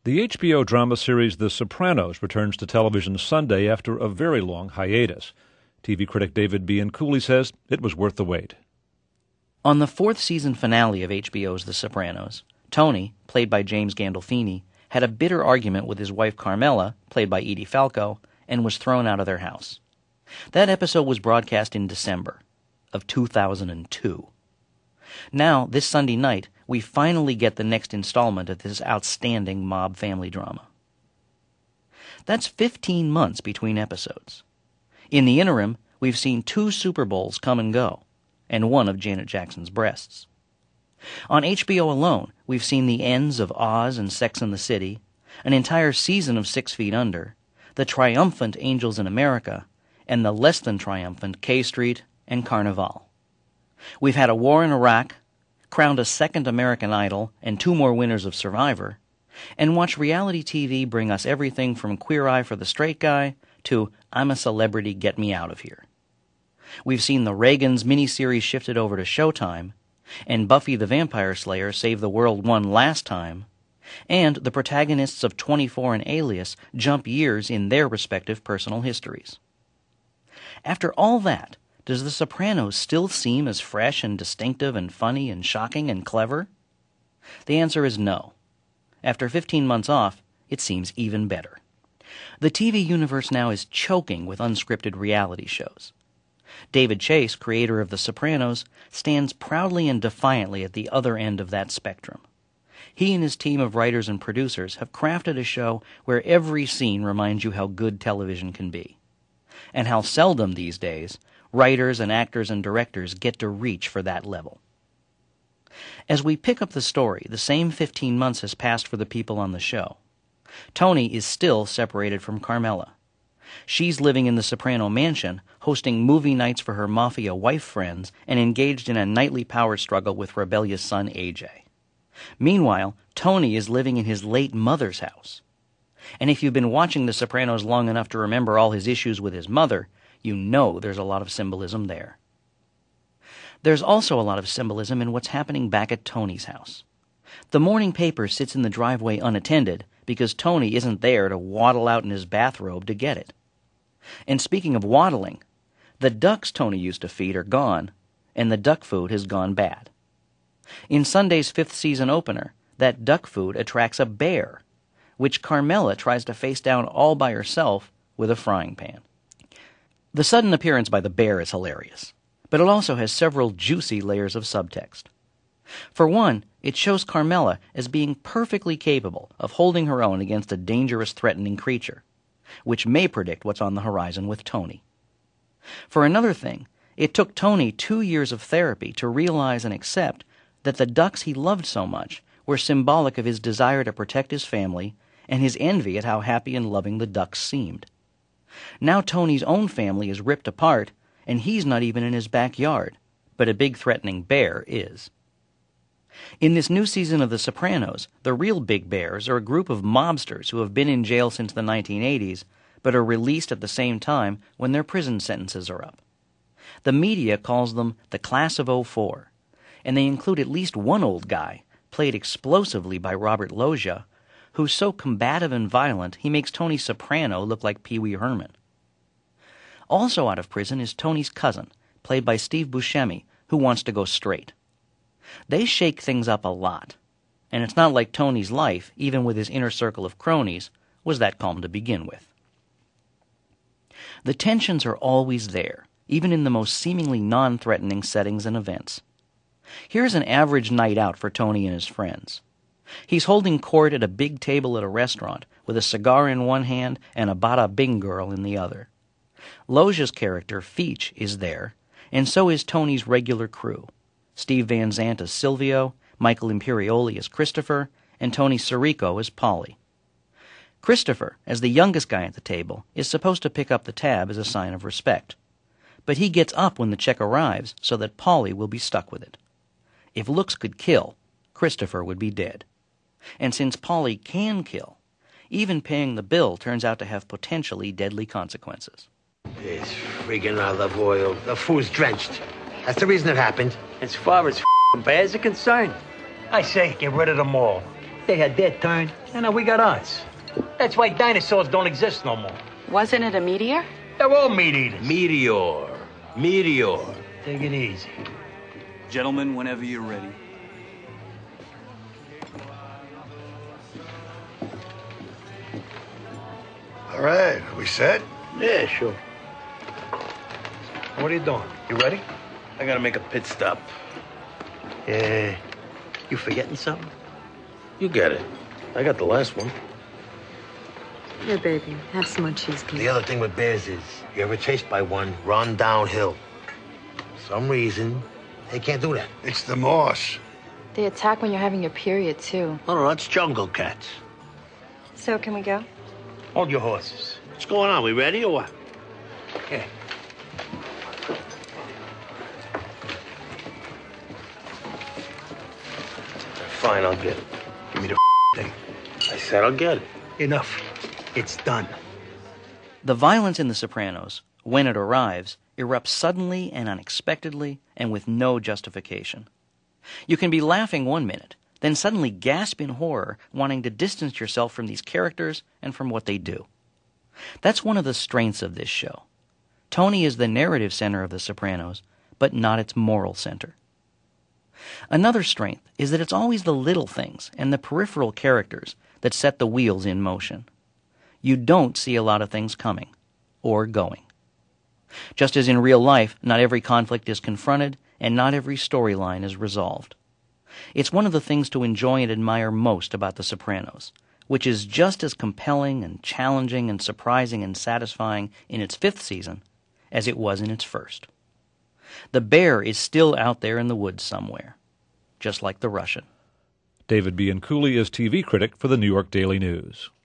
The HBO drama series The Sopranos returns to television Sunday after a very long hiatus. TV critic David Bianculli says it was worth the wait. On the fourth season finale of HBO's The Sopranos, Tony, played by James Gandolfini, had a bitter argument with his wife Carmela, played by Edie Falco, and was thrown out of their house. That episode was broadcast in December of 2002. Now, this Sunday night, we finally get the next installment of this outstanding mob family drama. That's 15 months between episodes. In the interim, we've seen 2 Super Bowls come and go, and one of Janet Jackson's breasts. On HBO alone, we've seen the ends of Oz and Sex and the City, an entire season of 6 Feet Under, the triumphant Angels in America, and the less than triumphant K Street and Carnival. We've had a war in Iraq, crowned a second American Idol and 2 more winners of Survivor, and watched reality TV bring us everything from Queer Eye for the Straight Guy to I'm a Celebrity, Get Me Out of Here. We've seen the Reagans miniseries shifted over to Showtime, and Buffy the Vampire Slayer Save the World one last time, and the protagonists of 24 and Alias jump years in their respective personal histories. After all that, does The Sopranos still seem as fresh and distinctive and funny and shocking and clever? The answer is no. After 15 months off, it seems even better. The TV universe now is choking with unscripted reality shows. David Chase, creator of The Sopranos, stands proudly and defiantly at the other end of that spectrum. He and his team of writers and producers have crafted a show where every scene reminds you how good television can be, and how seldom these days writers and actors and directors get to reach for that level. As we pick up the story, the same 15 months has passed for the people on the show. Tony is still separated from Carmela. She's living in the Soprano mansion, hosting movie nights for her mafia wife friends, and engaged in a nightly power struggle with rebellious son AJ. Meanwhile, Tony is living in his late mother's house. And if you've been watching The Sopranos long enough to remember all his issues with his mother, you know there's a lot of symbolism there. There's also a lot of symbolism in what's happening back at Tony's house. The morning paper sits in the driveway unattended because Tony isn't there to waddle out in his bathrobe to get it. And speaking of waddling, the ducks Tony used to feed are gone, and the duck food has gone bad. In Sunday's 5th season opener, that duck food attracts a bear, which Carmela tries to face down all by herself with a frying pan. The sudden appearance by the bear is hilarious, but it also has several juicy layers of subtext. For one, it shows Carmela as being perfectly capable of holding her own against a dangerous, threatening creature, which may predict what's on the horizon with Tony. For another thing, it took Tony 2 years of therapy to realize and accept that the ducks he loved so much were symbolic of his desire to protect his family and his envy at how happy and loving the ducks seemed. Now Tony's own family is ripped apart, and he's not even in his backyard, but a big threatening bear is. In this new season of The Sopranos, the real big bears are a group of mobsters who have been in jail since the 1980s, but are released at the same time when their prison sentences are up. The media calls them the Class of '04, and they include at least one old guy, played explosively by Robert Loggia, who's so combative and violent he makes Tony Soprano look like Pee Wee Herman. Also out of prison is Tony's cousin, played by Steve Buscemi, who wants to go straight. They shake things up a lot, and it's not like Tony's life, even with his inner circle of cronies, was that calm to begin with. The tensions are always there, even in the most seemingly non-threatening settings and events. Here's an average night out for Tony and his friends. He's holding court at a big table at a restaurant, with a cigar in one hand and a bada bing girl in the other. Loggia's character, Feach, is there, and so is Tony's regular crew. Steve Van Zandt as Silvio, Michael Imperioli as Christopher, and Tony Sirico as Paulie. Christopher, as the youngest guy at the table, is supposed to pick up the tab as a sign of respect. But he gets up when the check arrives so that Paulie will be stuck with it. If looks could kill, Christopher would be dead. And since Paulie can kill, even paying the bill turns out to have potentially deadly consequences. This friggin' olive oil. The food's drenched. That's the reason it happened. As far as bears are concerned, I say, get rid of them all. They had their turn, and now we got ours. That's why dinosaurs don't exist no more. Wasn't it a meteor? They're all meat eaters. Meteor. Meteor. Take it easy. Gentlemen, whenever you're ready. All right, are we set? Yeah, sure. What are you doing? You ready? I gotta make a pit stop. Yeah. You forgetting something? You get it. I got the last one. Here, baby. Have some more cheesecake. The other thing with bears is, you ever chased by one, run downhill. For some reason, they can't do that. It's the moss. They attack when you're having your period, too. No, that's jungle cats. So, can we go? Hold your horses. What's going on? We ready or what? Yeah. Fine, I'll get it. Give me the thing. I said I'll get it. Enough. It's done. The violence in The Sopranos, when it arrives, erupts suddenly and unexpectedly and with no justification. You can be laughing one minute, then suddenly gasp in horror, wanting to distance yourself from these characters and from what they do. That's one of the strengths of this show. Tony is the narrative center of The Sopranos, but not its moral center. Another strength is that it's always the little things and the peripheral characters that set the wheels in motion. You don't see a lot of things coming or going. Just as in real life, not every conflict is confronted and not every storyline is resolved. It's one of the things to enjoy and admire most about The Sopranos, which is just as compelling and challenging and surprising and satisfying in its 5th season as it was in its first. The bear is still out there in the woods somewhere, just like the Russian. David Bianculli is TV critic for the New York Daily News.